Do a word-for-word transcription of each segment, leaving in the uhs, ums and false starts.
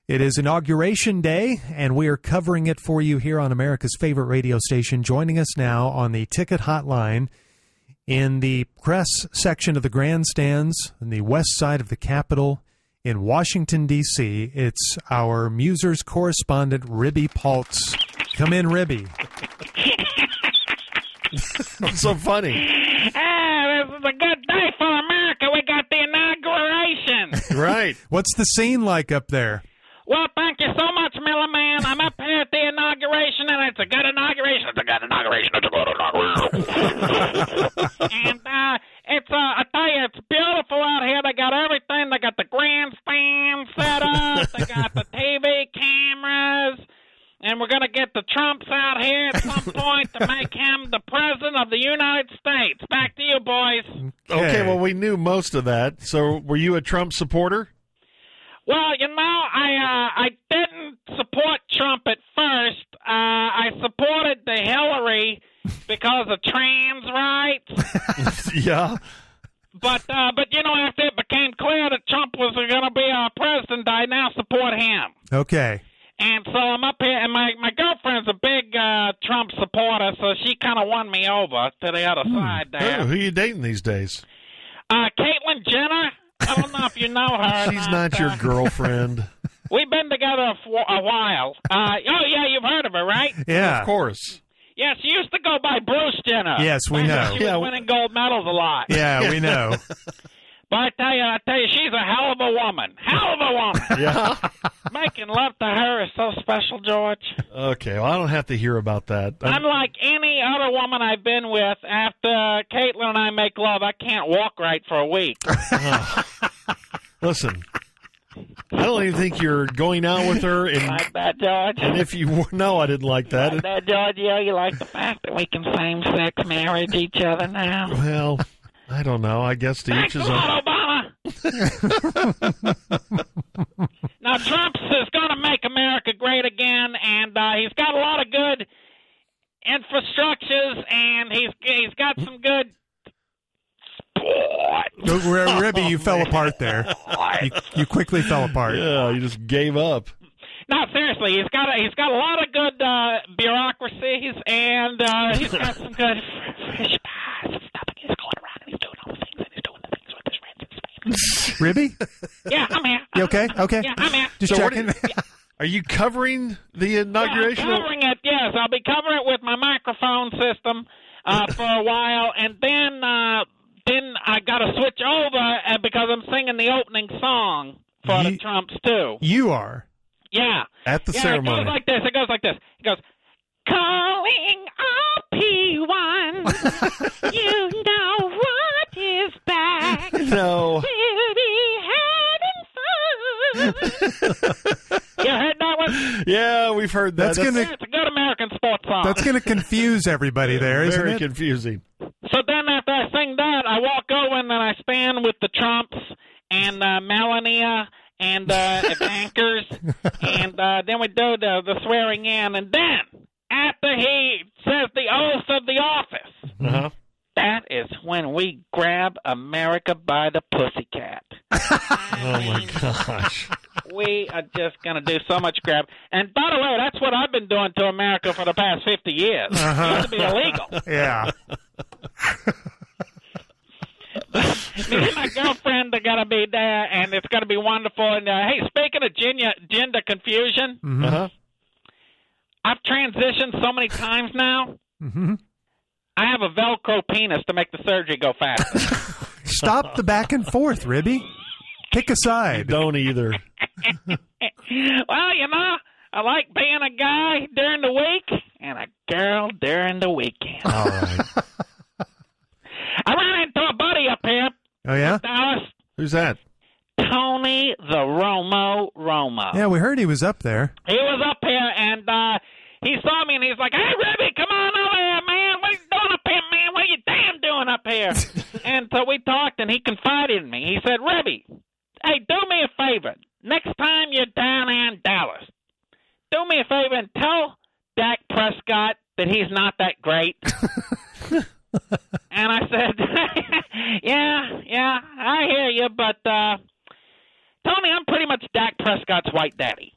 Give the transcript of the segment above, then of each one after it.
It is Inauguration Day, and we are covering it for you here on America's favorite radio station. Joining us now on the ticket hotline in the press section of the grandstands on the west side of the Capitol in Washington, D C, it's our Musers correspondent, Ribby Paltz. Come in, Ribby. What's so funny? Ah, this is a good day for America. We got the inauguration. Right. What's the scene like up there? Well, thank you so much, Miller Man. I'm up here at the inauguration, and it's a good inauguration. It's a good inauguration. It's a good inauguration. and uh, it's, uh, I tell you, it's beautiful out here. They got everything. They got the grandstand set up. They got the T V cameras. And we're going to get the Trumps out here at some point to make him the president of the United States. Back to you, boys. Okay, okay well, we knew most of that. So were you a Trump supporter? Well, you know, I uh, I didn't support Trump at first. Uh, I supported the Hillary because of trans rights. Yeah. But, uh, but you know, after it became clear that Trump was going to be our president, I now support him. Okay. And so I'm up here, and my, my girlfriend's a big uh, Trump supporter, so she kind of won me over to the other hmm. side there. Oh, who are you dating these days? Uh, Caitlyn Jenner. I don't know if you know her. She's not, not your uh, girlfriend. We've been together for a while. Uh, oh, yeah, you've heard of her, right? Yeah. Of course. Yeah, she used to go by Bruce Jenner. Yes, we know. She was yeah. winning gold medals a lot. Yeah, we know. But I tell you, I tell you, she's a hell of a woman. Hell of a woman. Yeah. Making love to her is so special, George. Okay, well, I don't have to hear about that. I'm... Unlike any other woman I've been with, after Caitlyn and I make love, I can't walk right for a week. Oh. Listen, I don't even think you're going out with her. And, like that, George? And if you were, no, I didn't like that. Like that, George? Yeah, you like the fact that we can same-sex marriage each other now? Well, I don't know. I guess to each his own. Obama. Now, Trump is going to make America great again, and uh, he's got a lot of good infrastructures, and he's he's got some good sports. Ribby, you fell apart there. You, you quickly fell apart. Yeah, you just gave up. No, seriously, he's got a, he's got a lot of good uh, bureaucracies, and uh, he's got some good fish pies and stuff. And he's going around and he's doing all the things, and he's doing the things with his friends and his family. Ribby? Yeah, I'm here. You okay? Okay. Yeah, I'm here. Just so checking. Are, you, are you covering the inauguration? Well, I'm covering it, yes. I'll be covering it with my microphone system uh, for a while, and then uh, then I got to switch over uh, because I'm singing the opening song for you, the Trumps, too. You are? Yeah. At the yeah, ceremony. It goes like this. It goes like this. It goes, calling all P one. You know what is back. No. We'll be having fun. You heard that one? Yeah, we've heard that. That's, that's gonna. Yeah, it's a good American sports song. That's gonna confuse everybody there, isn't Very it? confusing. So then after I sing that, I walk over and then I stand with the Trumps and uh, Melania and uh, bankers, and uh, then we do the, the swearing in, and then after he says the oath of the office, uh-huh. that is when we grab America by the pussycat. Oh, my gosh. We are just going to do so much grab. And by the way, that's what I've been doing to America for the past fifty years. Uh-huh. It used to be illegal. Yeah. Me and my girlfriend are going to be there, and it's going to be wonderful. And, uh, hey, speaking of gender, gender confusion, Mm-hmm. Uh-huh. I've transitioned so many times now. Mm-hmm. I have a Velcro penis to make the surgery go faster. Stop the back and forth, Ribby. Pick a side. Don't either. Well, you know, I like being a guy during the week and a girl during the weekend. All right. I ran into a buddy up here. Oh, yeah? Dallas. Who's that? Tony the Romo Romo. Yeah, we heard he was up there. He was up here, and uh, he saw me, and he's like, hey, Ribby, come on over here, man. What are you doing up here, man? What are you damn doing up here? And so we talked, and he confided in me. He said, Ribby, hey, do me a favor. Next time you're down in Dallas, do me a favor and tell Dak Prescott that he's not that great. And I said, yeah, yeah, I hear you, but uh, Tony, I'm pretty much Dak Prescott Scott's white daddy.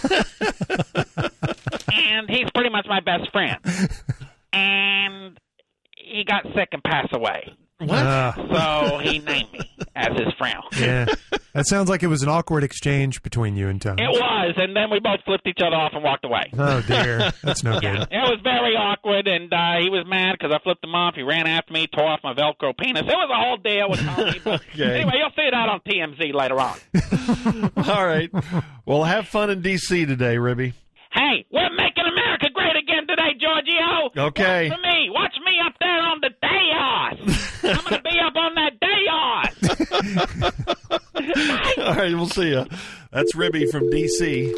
And he's pretty much my best friend. And he got sick and passed away. What? Uh, So he named me as his friend. yeah. That sounds like it was an awkward exchange between you and Tom. It was, and then we both flipped each other off and walked away. Oh, dear. That's no Yeah, good. it was very awkward, and uh, he was mad because I flipped him off. He ran after me, tore off my Velcro penis. It was a whole deal with Tony. But Okay. Anyway, you'll see it out on T M Z later on. All right. Well, have fun in D C today, Ribby. Hey, we're making America great again today, Giorgio. Okay. Watch for me. Watch me up there on the dais. I'm going to be up on that dais. All right, we'll see you. That's Ribby from D C